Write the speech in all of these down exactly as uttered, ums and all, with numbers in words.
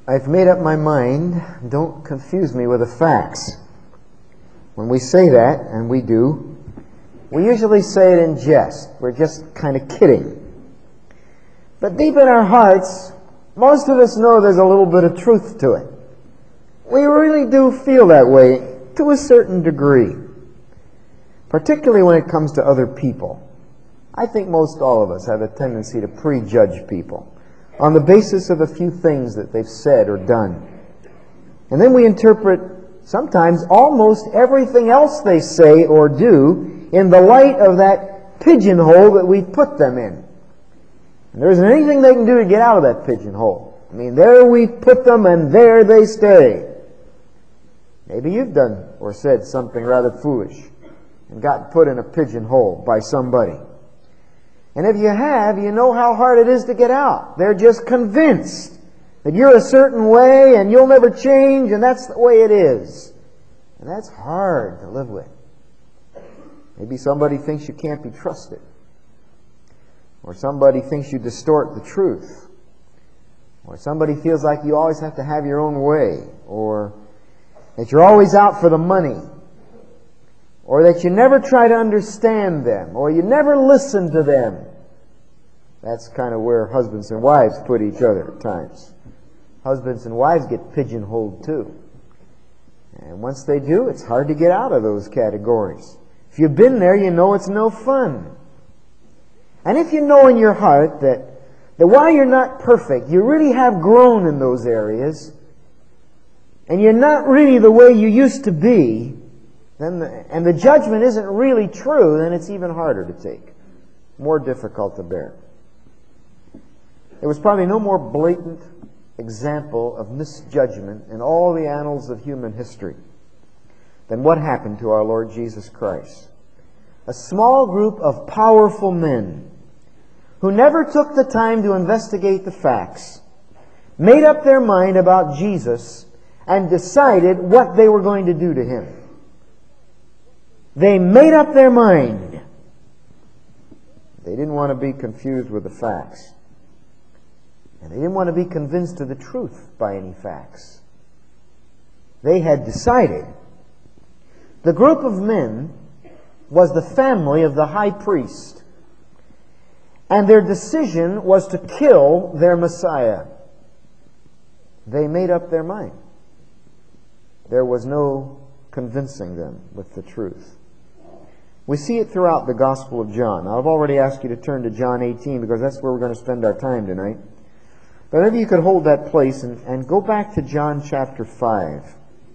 I've made up my mind. Don't confuse me with the facts. When we say that, and we do, we usually say it in jest. We're just kind of kidding. But deep in our hearts, most of us know there's a little bit of truth to it. We really do feel that way to a certain degree, particularly when it comes to other people. I think most all of us have a tendency to prejudge people on the basis of a few things that they've said or done. And then we interpret sometimes almost everything else they say or do in the light of that pigeonhole that we've put them in. And there isn't anything they can do to get out of that pigeonhole. I mean, there we've put them and there they stay. Maybe you've done or said something rather foolish and got put in a pigeonhole by somebody. And if you have, you know how hard it is to get out. They're just convinced that you're a certain way and you'll never change and that's the way it is. And that's hard to live with. Maybe somebody thinks you can't be trusted. Or somebody thinks you distort the truth. Or somebody feels like you always have to have your own way. Or that you're always out for the money. Or that you never try to understand them. Or you never listen to them. That's kind of where husbands and wives put each other at times. Husbands and wives get pigeonholed too. And once they do, it's hard to get out of those categories. If you've been there, you know it's no fun. And if you know in your heart that, that while you're not perfect, you really have grown in those areas, and you're not really the way you used to be, then the, and the judgment isn't really true, then it's even harder to take. More difficult to bear. There was probably no more blatant example of misjudgment in all the annals of human history than what happened to our Lord Jesus Christ. A small group of powerful men who never took the time to investigate the facts, made up their mind about Jesus, and decided what they were going to do to Him. They made up their mind. They didn't want to be confused with the facts. And they didn't want to be convinced of the truth by any facts. They had decided. The group of men was the family of the high priest. And their decision was to kill their Messiah. They made up their mind. There was no convincing them with the truth. We see it throughout the Gospel of John. Now, I've already asked you to turn to John eighteen because that's where we're going to spend our time tonight. But maybe you could hold that place and, and go back to John chapter five.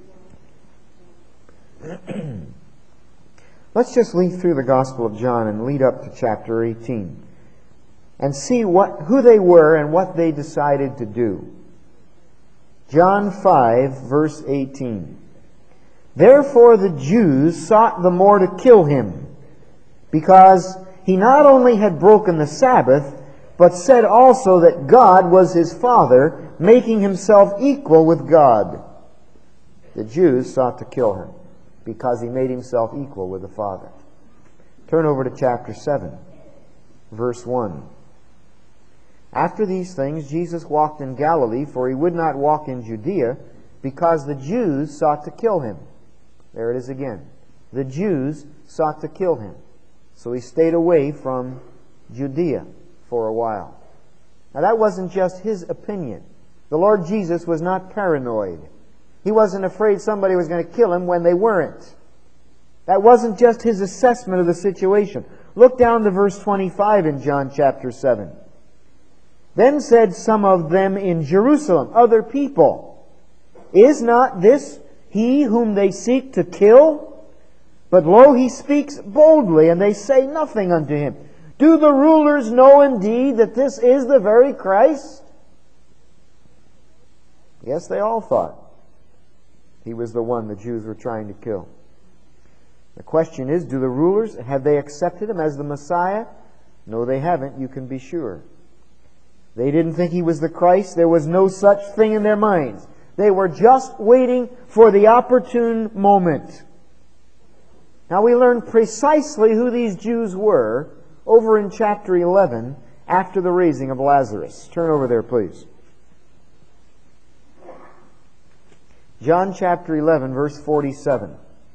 Let's just lead through the Gospel of John and lead up to chapter eighteen and see what who they were and what they decided to do. John five, verse eighteen. Therefore the Jews sought the more to kill him, because he not only had broken the Sabbath, but said also that God was his Father, making himself equal with God. The Jews sought to kill him, because he made himself equal with the Father. Turn over to chapter seven, verse one. After these things, Jesus walked in Galilee, for he would not walk in Judea, because the Jews sought to kill him. There it is again. The Jews sought to kill him. So he stayed away from Judea for a while. Now that wasn't just his opinion. The Lord Jesus was not paranoid. He wasn't afraid somebody was going to kill him when they weren't. That wasn't just his assessment of the situation. Look down to verse twenty-five in John chapter seven. Then said some of them in Jerusalem, other people, is not this he whom they seek to kill? But lo, he speaks boldly, and they say nothing unto him. Do the rulers know indeed that this is the very Christ? Yes, they all thought he was the one the Jews were trying to kill. The question is, do the rulers, have they accepted him as the Messiah? No, they haven't, you can be sure. They didn't think he was the Christ. There was no such thing in their minds. They were just waiting for the opportune moment. Now we learn precisely who these Jews were over in chapter eleven after the raising of Lazarus. Turn over there, please. John chapter eleven, verse forty-seven.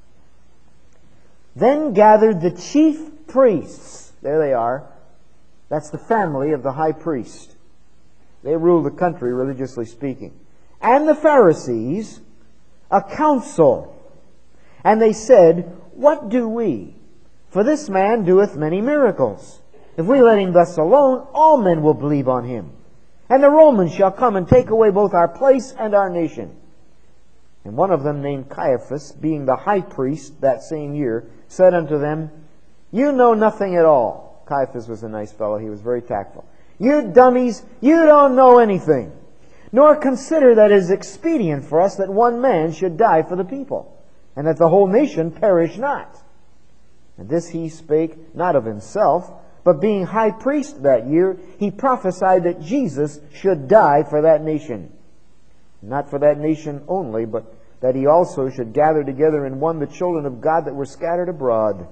Then gathered the chief priests. There they are. That's the family of the high priest. They rule the country, religiously speaking. And the Pharisees, a council. And they said, What do we? For this man doeth many miracles. If we let him thus alone, all men will believe on him. And the Romans shall come and take away both our place and our nation. And one of them, named Caiaphas, being the high priest that same year, said unto them, You know nothing at all. Caiaphas was a nice fellow. He was very tactful. You dummies, you don't know anything, nor consider that it is expedient for us that one man should die for the people, and that the whole nation perish not. And this he spake not of himself, but being high priest that year, he prophesied that Jesus should die for that nation. Not for that nation only, but that he also should gather together in one the children of God that were scattered abroad.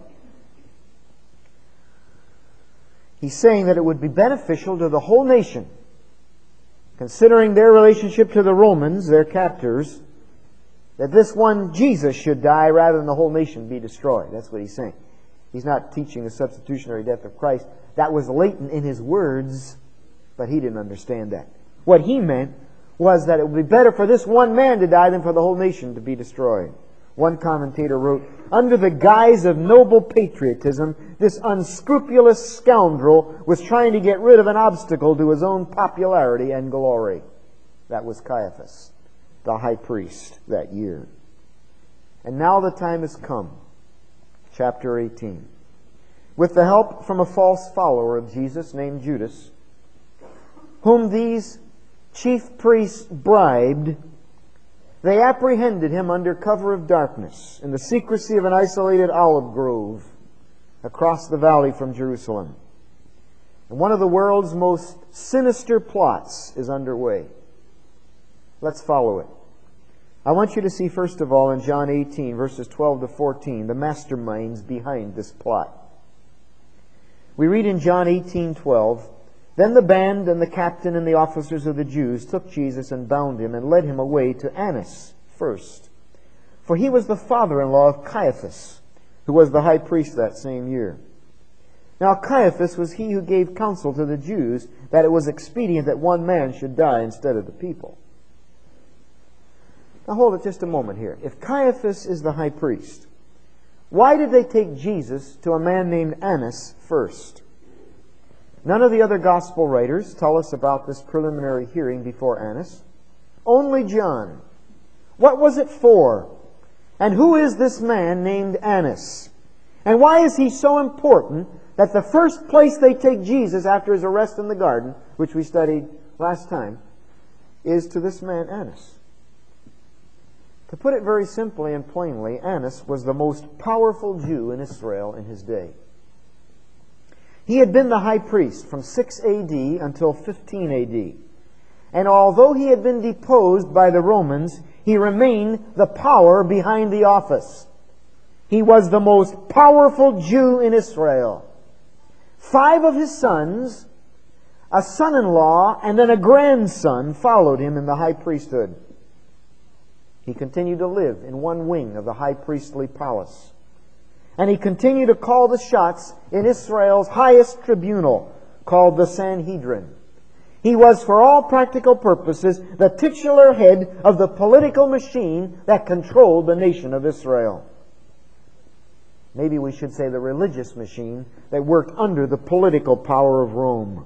He's saying that it would be beneficial to the whole nation, considering their relationship to the Romans, their captors, that this one Jesus should die rather than the whole nation be destroyed. That's what he's saying. He's not teaching the substitutionary death of Christ. That was latent in his words, but he didn't understand that. What he meant was that it would be better for this one man to die than for the whole nation to be destroyed. One commentator wrote, Under the guise of noble patriotism, this unscrupulous scoundrel was trying to get rid of an obstacle to his own popularity and glory. That was Caiaphas, the high priest that year. And now the time has come. Chapter eighteen. With the help from a false follower of Jesus named Judas, whom these chief priests bribed, they apprehended him under cover of darkness in the secrecy of an isolated olive grove across the valley from Jerusalem. And one of the world's most sinister plots is underway. Let's follow it. I want you to see, first of all, in John eighteen, verses twelve to fourteen, the masterminds behind this plot. We read in John eighteen twelve, Then the band and the captain and the officers of the Jews took Jesus and bound him and led him away to Annas first. For he was the father-in-law of Caiaphas, who was the high priest that same year. Now Caiaphas was he who gave counsel to the Jews that it was expedient that one man should die instead of the people. Now hold it just a moment here. If Caiaphas is the high priest, why did they take Jesus to a man named Annas first? None of the other gospel writers tell us about this preliminary hearing before Annas. Only John. What was it for? And who is this man named Annas? And why is he so important that the first place they take Jesus after his arrest in the garden, which we studied last time, is to this man Annas? To put it very simply and plainly, Annas was the most powerful Jew in Israel in his day. He had been the high priest from six A D until fifteen A D. And although he had been deposed by the Romans, he remained the power behind the office. He was the most powerful Jew in Israel. Five of his sons, a son-in-law, and then a grandson followed him in the high priesthood. He continued to live in one wing of the high priestly palace. And he continued to call the shots in Israel's highest tribunal, called the Sanhedrin. He was, for all practical purposes, the titular head of the political machine that controlled the nation of Israel. Maybe we should say the religious machine that worked under the political power of Rome.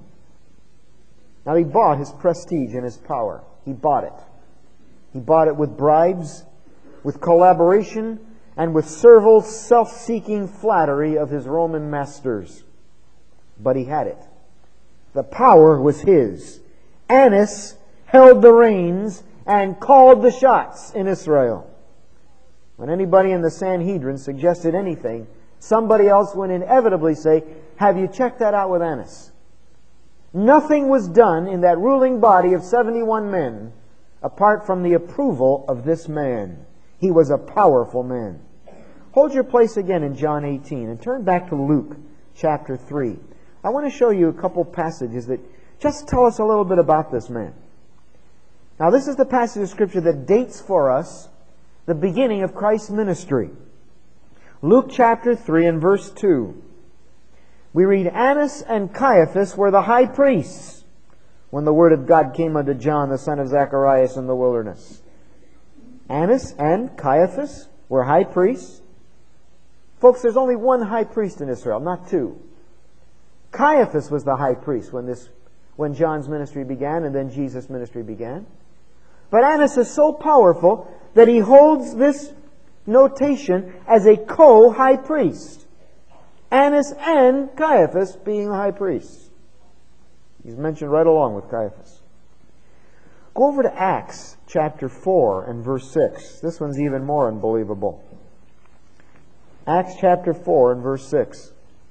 Now he bought his prestige and his power. He bought it. He bought it with bribes, with collaboration, and with servile, self-seeking flattery of his Roman masters. But he had it. The power was his. Annas held the reins and called the shots in Israel. When anybody in the Sanhedrin suggested anything, somebody else would inevitably say, "Have you checked that out with Annas?" Nothing was done in that ruling body of seventy-one men apart from the approval of this man. He was a powerful man. Hold your place again in John eighteen and turn back to Luke chapter three. I want to show you a couple passages that just tell us a little bit about this man. Now, this is the passage of Scripture that dates for us the beginning of Christ's ministry. Luke chapter three and verse two. We read, Annas and Caiaphas were the high priests when the word of God came unto John, the son of Zacharias, in the wilderness. Annas and Caiaphas were high priests. Folks, there's only one high priest in Israel, not two. Caiaphas was the high priest when this, when John's ministry began and then Jesus' ministry began. But Annas is so powerful that he holds this notation as a co-high priest. Annas and Caiaphas being the high priests. He's mentioned right along with Caiaphas. Go over to Acts chapter four and verse six. This one's even more unbelievable. Acts chapter four and verse six.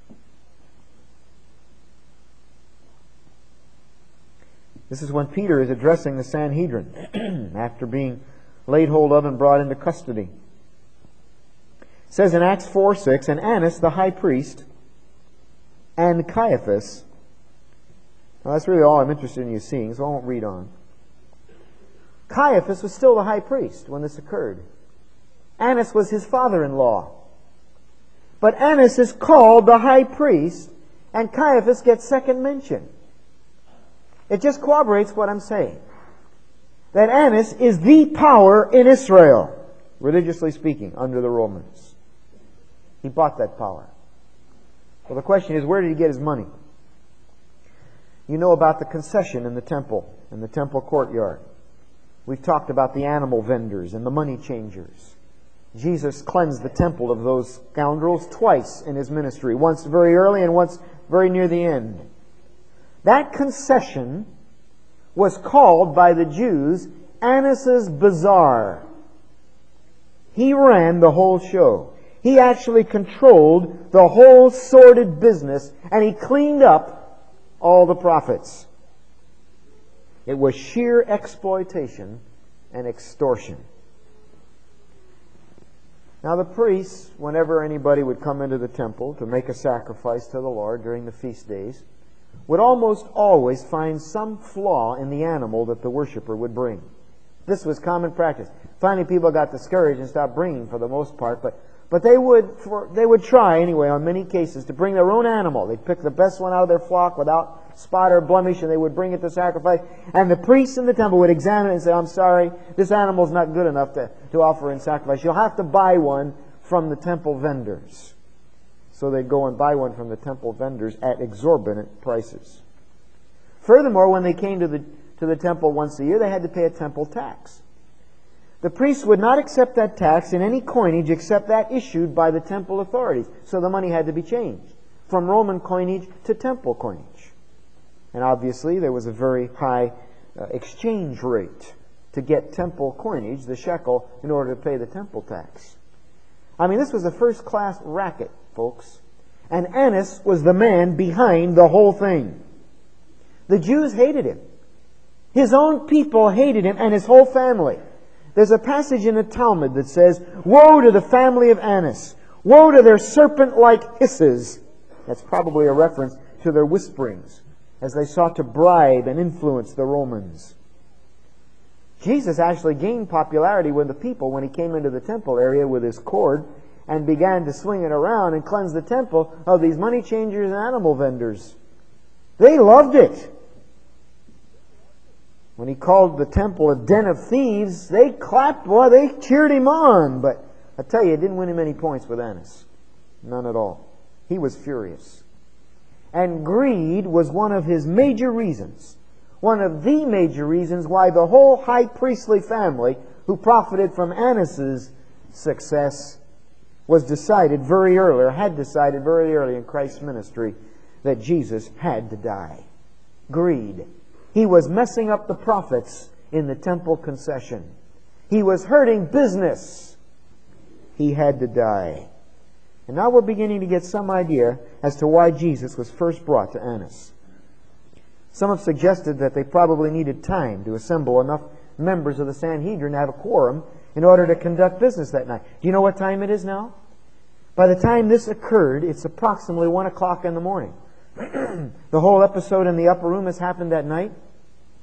This is when Peter is addressing the Sanhedrin after being laid hold of and brought into custody. It says in Acts four six, and Annas the high priest and Caiaphas. Well, that's really all I'm interested in you seeing, so I won't read on. Caiaphas was still the high priest when this occurred. Annas was his father-in-law. But Annas is called the high priest, and Caiaphas gets second mention. It just corroborates what I'm saying. That Annas is the power in Israel, religiously speaking, under the Romans. He bought that power. Well, the question is, where did he get his money? You know about the concession in the temple, in the temple courtyard. We've talked about the animal vendors and the money changers. Jesus cleansed the temple of those scoundrels twice in his ministry, once very early and once very near the end. That concession was called by the Jews Annas' Bazaar. He ran the whole show. He actually controlled the whole sordid business, and he cleaned up all the profits. It was sheer exploitation and extortion. Now the priests, whenever anybody would come into the temple to make a sacrifice to the Lord during the feast days, would almost always find some flaw in the animal that the worshiper would bring. This was common practice. Finally, people got discouraged and stopped bringing for the most part, but but they would for, they would try anyway on many cases to bring their own animal. They'd pick the best one out of their flock without spot or blemish, and they would bring it to sacrifice. And the priests in the temple would examine it and say, I'm sorry, this animal's not good enough to, to offer in sacrifice. You'll have to buy one from the temple vendors. So they'd go and buy one from the temple vendors at exorbitant prices. Furthermore, when they came to the, to the temple once a year, they had to pay a temple tax. The priests would not accept that tax in any coinage except that issued by the temple authorities. So the money had to be changed from Roman coinage to temple coinage. And obviously there was a very high uh, exchange rate to get temple coinage, the shekel, in order to pay the temple tax. I mean, this was a first-class racket, folks. And Annas was the man behind the whole thing. The Jews hated him. His own people hated him and his whole family. There's a passage in the Talmud that says, woe to the family of Annas. Woe to their serpent-like hisses. That's probably a reference to their whisperings as they sought to bribe and influence the Romans. Jesus actually gained popularity with the people when he came into the temple area with his cord and began to swing it around and cleanse the temple of these money changers and animal vendors. They loved it. When he called the temple a den of thieves, they clapped, boy, they cheered him on. But I tell you, it didn't win him any points with Annas. None at all. He was furious. And greed was one of his major reasons. One of the major reasons why the whole high priestly family who profited from Annas' success was decided very early, or had decided very early in Christ's ministry, that Jesus had to die. Greed. He was messing up the profits in the temple concession. He was hurting business. He had to die. And now we're beginning to get some idea as to why Jesus was first brought to Annas. Some have suggested that they probably needed time to assemble enough members of the Sanhedrin to have a quorum in order to conduct business that night. Do you know what time it is now? By the time this occurred, it's approximately one o'clock in the morning. The whole episode in the upper room has happened that night.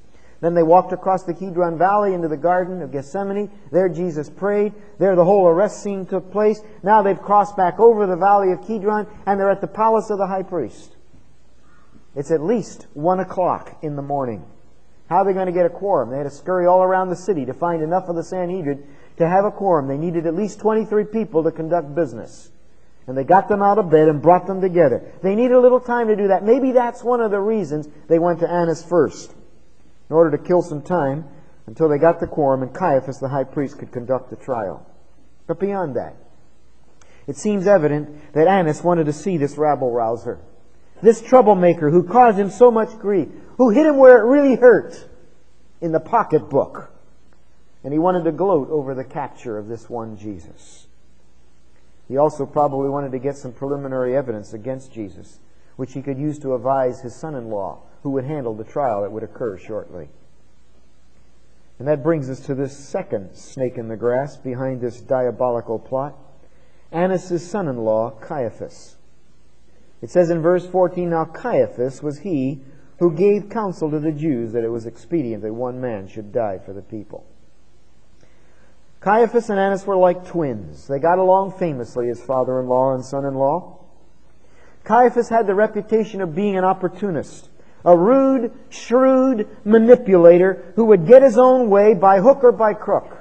Then they walked across the Kidron Valley into the Garden of Gethsemane. There Jesus prayed. There the whole arrest scene took place. Now they've crossed back over the Valley of Kidron, and they're at the palace of the high priest. It's at least one o'clock in the morning. How are they going to get a quorum? They had to scurry all around the city to find enough of the Sanhedrin to have a quorum. They needed at least twenty-three people to conduct business. And they got them out of bed and brought them together. They needed a little time to do that. Maybe that's one of the reasons they went to Annas first, in order to kill some time until they got the quorum and Caiaphas, the high priest, could conduct the trial. But beyond that, it seems evident that Annas wanted to see this rabble-rouser, this troublemaker who caused him so much grief, who hit him where it really hurt, in the pocketbook. And he wanted to gloat over the capture of this one Jesus. He also probably wanted to get some preliminary evidence against Jesus, which he could use to advise his son-in-law, who would handle the trial that would occur shortly. And that brings us to this second snake in the grass behind this diabolical plot, Annas' son-in-law, Caiaphas. It says in verse fourteen, "Now Caiaphas was he who gave counsel to the Jews that it was expedient that one man should die for the people." Caiaphas and Annas were like twins. They got along famously as father-in-law and son-in-law. Caiaphas had the reputation of being an opportunist, a rude, shrewd manipulator who would get his own way by hook or by crook.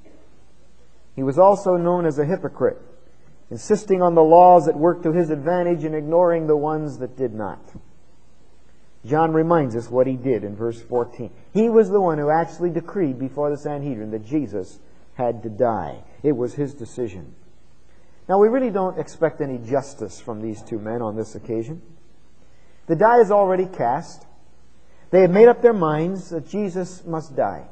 He was also known as a hypocrite, insisting on the laws that worked to his advantage and ignoring the ones that did not. John reminds us what he did in verse fourteen. He was the one who actually decreed before the Sanhedrin that Jesus had to die. It was his decision. Now, we really don't expect any justice from these two men on this occasion. The die is already cast. They have made up their minds that Jesus must die.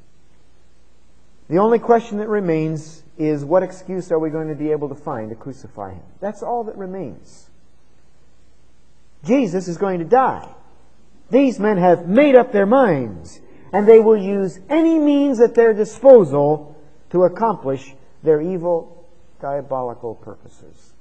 The only question that remains is, what excuse are we going to be able to find to crucify him? That's all that remains. Jesus is going to die. These men have made up their minds, and they will use any means at their disposal to accomplish their evil, diabolical purposes.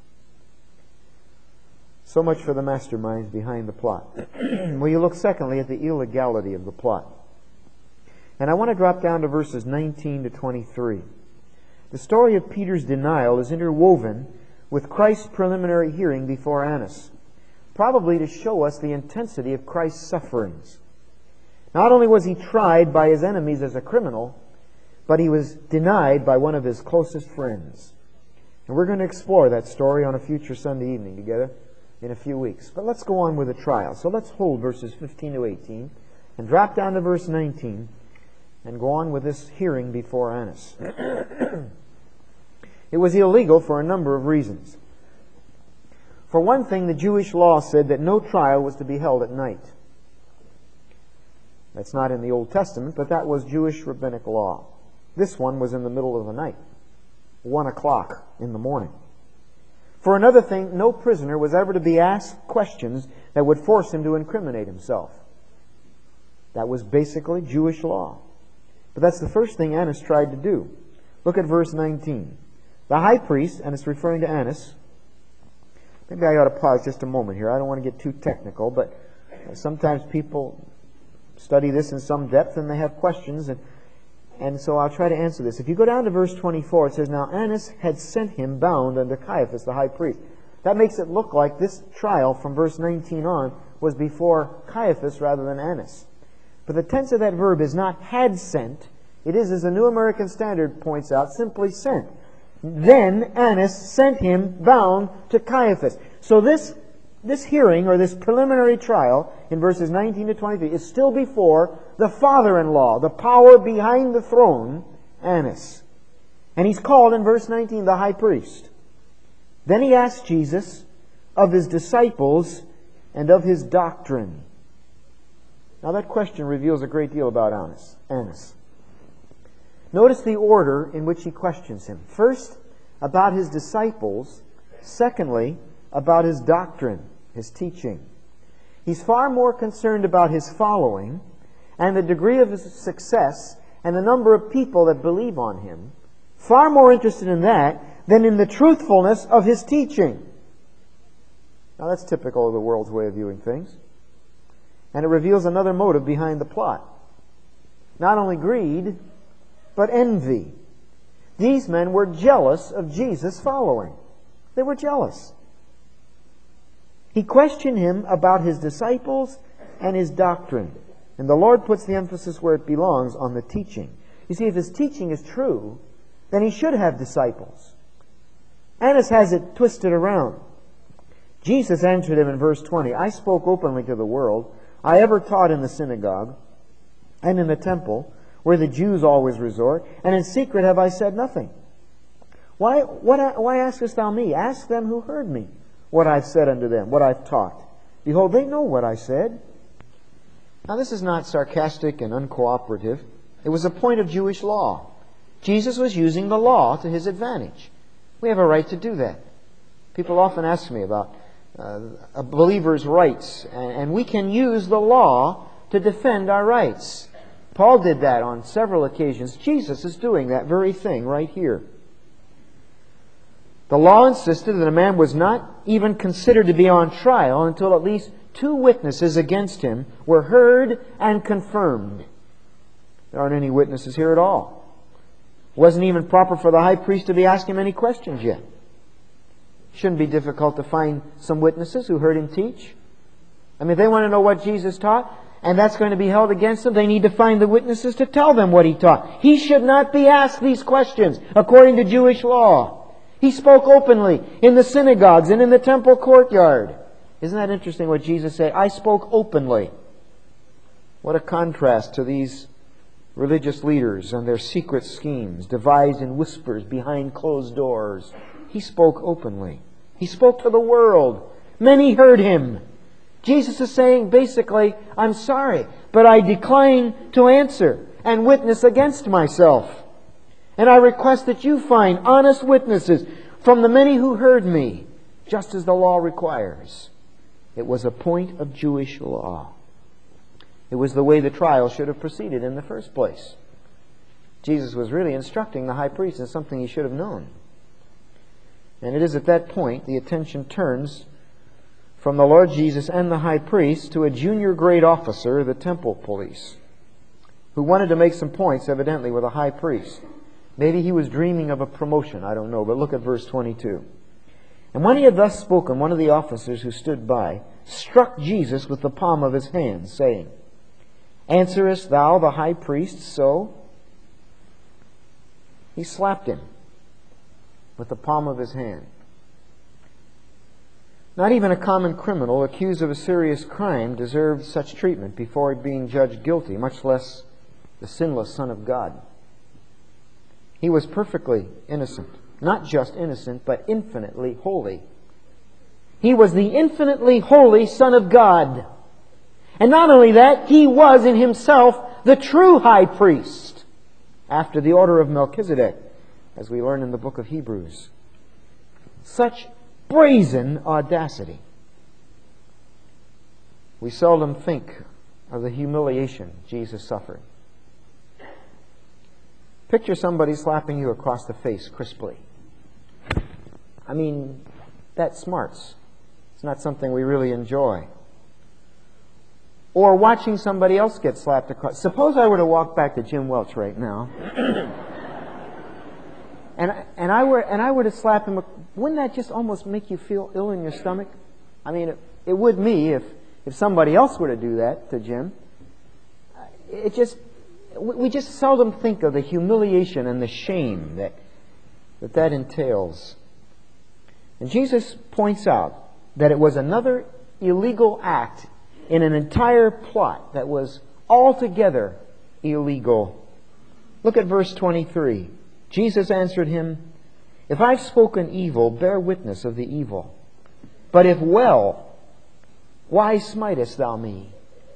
So much for the masterminds behind the plot. Well, you look secondly at the illegality of the plot. And I want to drop down to verses nineteen to twenty-three. The story of Peter's denial is interwoven with Christ's preliminary hearing before Annas, probably to show us the intensity of Christ's sufferings. Not only was he tried by his enemies as a criminal, but he was denied by one of his closest friends. And we're going to explore that story on a future Sunday evening together in a few weeks. But let's go on with the trial. So let's hold verses fifteen to eighteen and drop down to verse nineteen and go on with this hearing before Annas. It was illegal for a number of reasons. For one thing, the Jewish law said that no trial was to be held at night. That's not in the Old Testament, but that was Jewish rabbinic law. This one was in the middle of the night, one o'clock in the morning. For another thing, no prisoner was ever to be asked questions that would force him to incriminate himself. That was basically Jewish law. But that's the first thing Annas tried to do. Look at verse nineteen. The high priest, and it's referring to Annas. Maybe I ought to pause just a moment here. I don't want to get too technical, but sometimes people study this in some depth and they have questions, and And so I'll try to answer this. If you go down to verse twenty-four, it says, "Now Annas had sent him bound unto Caiaphas the high priest." That makes it look like this trial from verse nineteen on was before Caiaphas rather than Annas. But the tense of that verb is not had sent. It is, as the New American Standard points out, simply sent. Then Annas sent him bound to Caiaphas. So this This hearing, or this preliminary trial, in verses nineteen to twenty-three, is still before the father-in-law, the power behind the throne, Annas. And he's called in verse nineteen the high priest. Then he asks Jesus of his disciples and of his doctrine. Now that question reveals a great deal about Annas. Annas. Notice the order in which he questions him. First, about his disciples. Secondly, about his doctrine, his teaching. He's far more concerned about his following and the degree of his success and the number of people that believe on him, far more interested in that than in the truthfulness of his teaching. Now that's typical of the world's way of viewing things. And it reveals another motive behind the plot. Not only greed, but envy. These men were jealous of Jesus' following. They were jealous. He questioned him about his disciples and his doctrine. And the Lord puts the emphasis where it belongs, on the teaching. You see, if his teaching is true, then he should have disciples. Annas has it twisted around. Jesus answered him in verse twenty, I spoke openly to the world. I ever taught in the synagogue and in the temple, where the Jews always resort, and in secret have I said nothing. Why, what, why askest thou me? Ask them who heard me what I've said unto them, what I've taught. Behold, they know what I said. Now this is not sarcastic and uncooperative. It was a point of Jewish law. Jesus was using the law to his advantage. We have a right to do that. People often ask me about uh, a believer's rights, and, and we can use the law to defend our rights. Paul did that on several occasions. Jesus is doing that very thing right here. The law insisted that a man was not even considered to be on trial until at least two witnesses against him were heard and confirmed. There aren't any witnesses here at all. It wasn't even proper for the high priest to be asking him any questions yet. It shouldn't be difficult to find some witnesses who heard him teach. I mean, if they want to know what Jesus taught, and that's going to be held against them, they need to find the witnesses to tell them what he taught. He should not be asked these questions according to Jewish law. He spoke openly in the synagogues and in the temple courtyard. Isn't that interesting what Jesus said? I spoke openly. What a contrast to these religious leaders and their secret schemes, devised in whispers behind closed doors. He spoke openly. He spoke to the world. Many heard him. Jesus is saying, basically, I'm sorry, but I decline to answer and witness against myself. And I request that you find honest witnesses from the many who heard me, just as the law requires. It was a point of Jewish law. It was the way the trial should have proceeded in the first place. Jesus was really instructing the high priest in something he should have known. And it is at that point the attention turns from the Lord Jesus and the high priest to a junior grade officer of the temple police, who wanted to make some points, evidently, with a high priest. Maybe he was dreaming of a promotion, I don't know, but look at verse twenty-two. And when he had thus spoken, one of the officers who stood by struck Jesus with the palm of his hand, saying, Answerest thou the high priest so? He slapped him with the palm of his hand. Not even a common criminal accused of a serious crime deserved such treatment before being judged guilty, much less the sinless Son of God. He was perfectly innocent. Not just innocent, but infinitely holy. He was the infinitely holy Son of God. And not only that, he was in himself the true high priest, after the order of Melchizedek, as we learn in the book of Hebrews. Such brazen audacity. We seldom think of the humiliation Jesus suffered. Picture somebody slapping you across the face crisply. I mean, that smarts. It's not something we really enjoy. Or watching somebody else get slapped across. Suppose I were to walk back to Jim Welch right now, and and I were and I were to slap him. Wouldn't that just almost make you feel ill in your stomach? I mean, it, it would me if if somebody else were to do that to Jim. It just we just seldom think of the humiliation and the shame that that that entails. And Jesus points out that it was another illegal act in an entire plot that was altogether illegal. Look at verse twenty-three. Jesus answered him, If I've spoken evil, bear witness of the evil. But if well, why smitest thou me?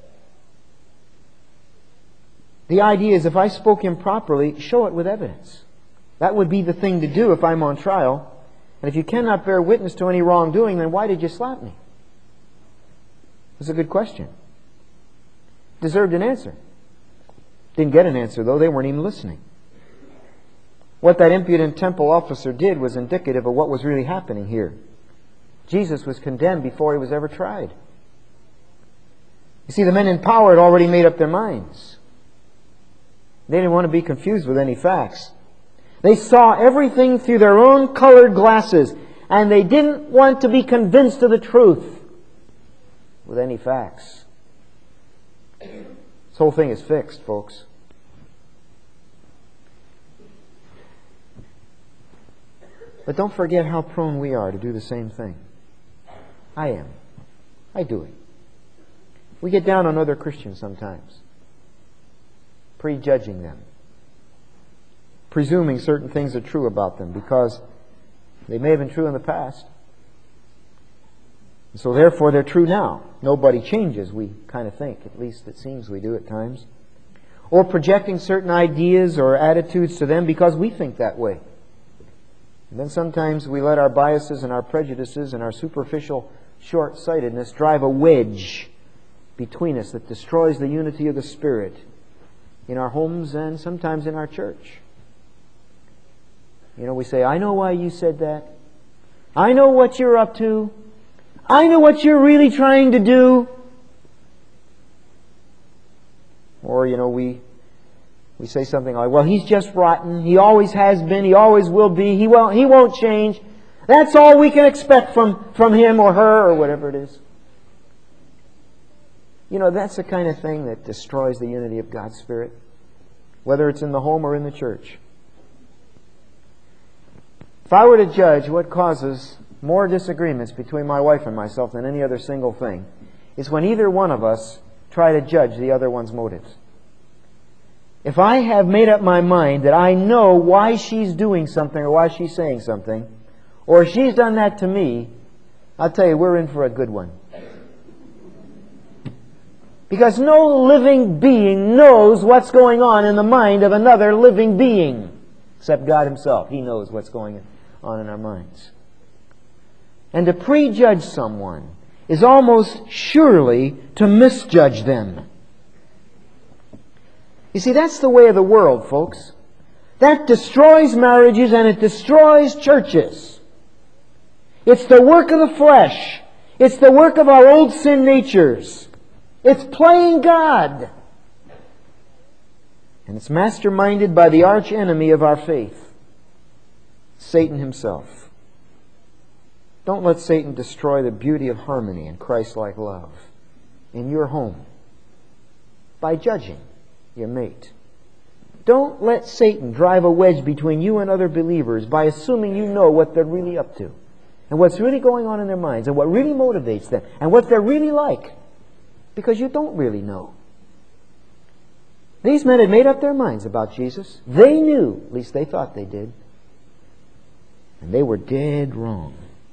The idea is, if I spoke improperly, show it with evidence. That would be the thing to do if I'm on trial. And if you cannot bear witness to any wrongdoing, then why did you slap me? It's a good question. Deserved an answer. Didn't get an answer, though. They weren't even listening. What that impudent temple officer did was indicative of what was really happening here. Jesus was condemned before he was ever tried. You see, the men in power had already made up their minds. They didn't want to be confused with any facts. They saw everything through their own colored glasses, and they didn't want to be convinced of the truth with any facts. This whole thing is fixed, folks. But don't forget how prone we are to do the same thing. I am. I do it. We get down on other Christians sometimes, prejudging them, presuming certain things are true about them because they may have been true in the past. And so therefore they're true now. Nobody changes, we kind of think. At least it seems we do at times. Or projecting certain ideas or attitudes to them because we think that way. And then sometimes we let our biases and our prejudices and our superficial short-sightedness drive a wedge between us that destroys the unity of the Spirit in our homes and sometimes in our church. You know, we say, I know why you said that. I know what you're up to. I know what you're really trying to do. Or, you know, we we say something like, well, he's just rotten. He always has been. He always will be. He won't, he won't change. That's all we can expect from, from him or her or whatever it is. You know, that's the kind of thing that destroys the unity of God's Spirit, whether it's in the home or in the church. If I were to judge what causes more disagreements between my wife and myself than any other single thing, it's when either one of us try to judge the other one's motives. If I have made up my mind that I know why she's doing something or why she's saying something, or she's done that to me, I'll tell you, we're in for a good one. Because no living being knows what's going on in the mind of another living being, except God Himself. He knows what's going on in our minds. And to prejudge someone is almost surely to misjudge them. You see, that's the way of the world, folks. That destroys marriages and it destroys churches. It's the work of the flesh. It's the work of our old sin natures. It's playing God. And it's masterminded by the arch enemy of our faith, Satan himself. Don't let Satan destroy the beauty of harmony and Christ-like love in your home by judging your mate. Don't let Satan drive a wedge between you and other believers by assuming you know what they're really up to and what's really going on in their minds and what really motivates them and what they're really like, because you don't really know. These men had made up their minds about Jesus. They knew, at least they thought they did, and they were dead wrong.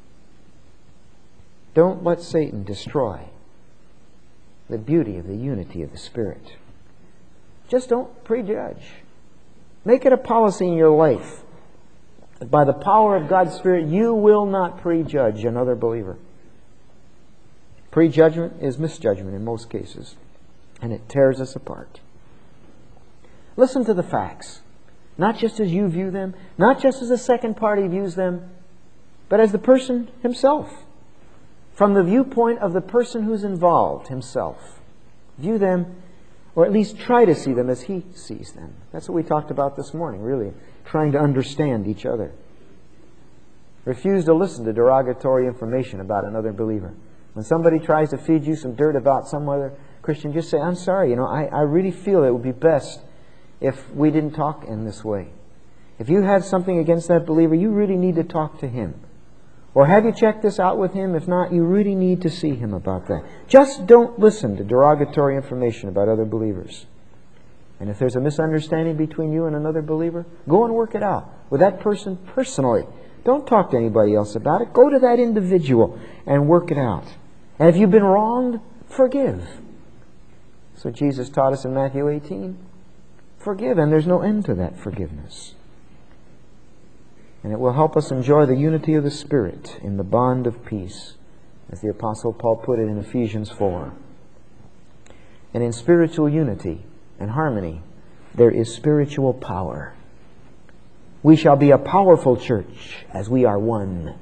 Don't let Satan destroy the beauty of the unity of the Spirit. Just don't prejudge. Make it a policy in your life that by the power of God's Spirit you will not prejudge another believer. Prejudgment is misjudgment in most cases, and it tears us apart. Listen to the facts, not just as you view them, not just as a second party views them, but as the person himself, from the viewpoint of the person who's involved himself. View them, or at least try to see them as he sees them. That's what we talked about this morning, really, trying to understand each other. Refuse to listen to derogatory information about another believer. When somebody tries to feed you some dirt about some other Christian, just say, I'm sorry, you know, I, I really feel it would be best if we didn't talk in this way. If you have something against that believer, you really need to talk to him. Or have you checked this out with him? If not, you really need to see him about that. Just don't listen to derogatory information about other believers. And if there's a misunderstanding between you and another believer, go and work it out with that person personally. Don't talk to anybody else about it. Go to that individual and work it out. And if you've been wronged, forgive. So Jesus taught us in Matthew eighteen. Forgive, and there's no end to that forgiveness. And it will help us enjoy the unity of the Spirit in the bond of peace, as the Apostle Paul put it in Ephesians four. And in spiritual unity and harmony, there is spiritual power. We shall be a powerful church as we are one.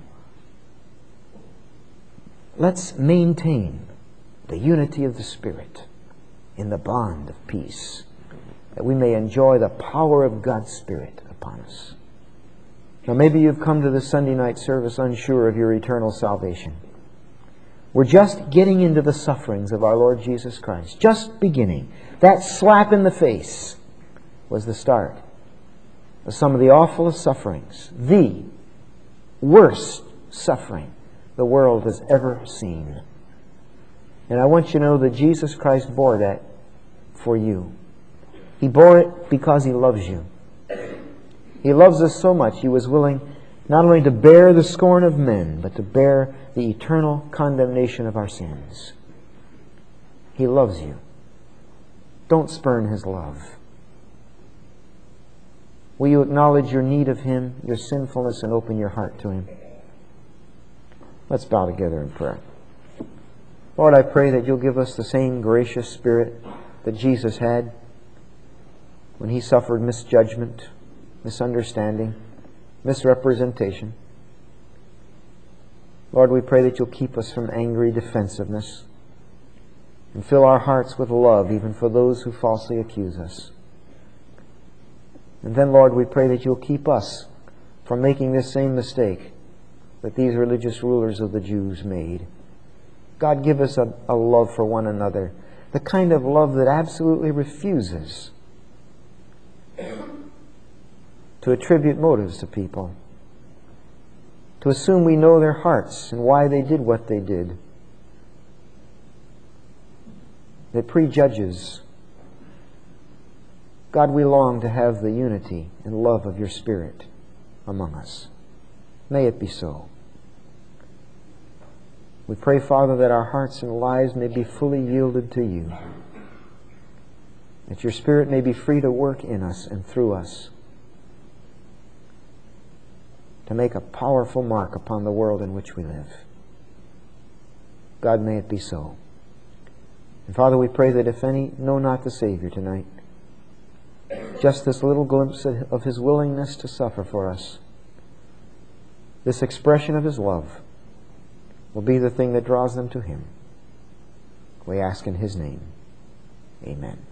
Let's maintain the unity of the Spirit in the bond of peace. that we may enjoy the power of God's Spirit upon us. Now maybe you've come to the Sunday night service unsure of your eternal salvation. We're just getting into the sufferings of our Lord Jesus Christ. Just beginning. That slap in the face was the start of some of the awfulest sufferings. The worst suffering the world has ever seen. And I want you to know that Jesus Christ bore that for you. He bore it because He loves you. He loves us so much, He was willing not only to bear the scorn of men, but to bear the eternal condemnation of our sins. He loves you. Don't spurn His love. Will you acknowledge your need of Him, your sinfulness, and open your heart to Him? Let's bow together in prayer. Lord, I pray that You'll give us the same gracious spirit that Jesus had when He suffered misjudgment, misunderstanding, misrepresentation. Lord, we pray that You'll keep us from angry defensiveness and fill our hearts with love even for those who falsely accuse us. And then, Lord, we pray that You'll keep us from making this same mistake that these religious rulers of the Jews made. God, give us a, a love for one another, the kind of love that absolutely refuses to attribute motives to people, to assume we know their hearts and why they did what they did, that prejudges. God, we long to have the unity and love of Your Spirit among us. May it be so. We pray, Father, that our hearts and lives may be fully yielded to You, that Your Spirit may be free to work in us and through us, to make a powerful mark upon the world in which we live. God, may it be so. And Father, we pray that if any know not the Savior tonight, just this little glimpse of His willingness to suffer for us, this expression of His love, will be the thing that draws them to Him. We ask in His name. Amen.